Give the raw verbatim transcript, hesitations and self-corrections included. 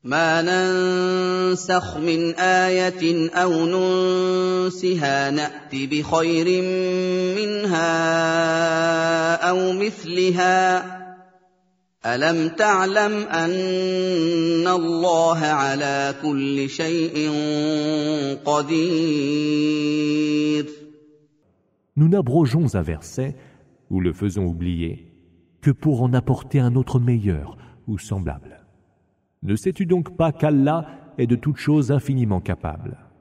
ما ننسخ من آية أو ننسها نأت بخير منها أو مثلها ألم تعلم أن الله على كل شيء قدير. Nous n'abrogeons un verset, ou le faisons oublier, que pour en apporter un autre meilleur ou semblable. Ne sais-tu donc pas qu'Allah est de toutes choses infiniment capable?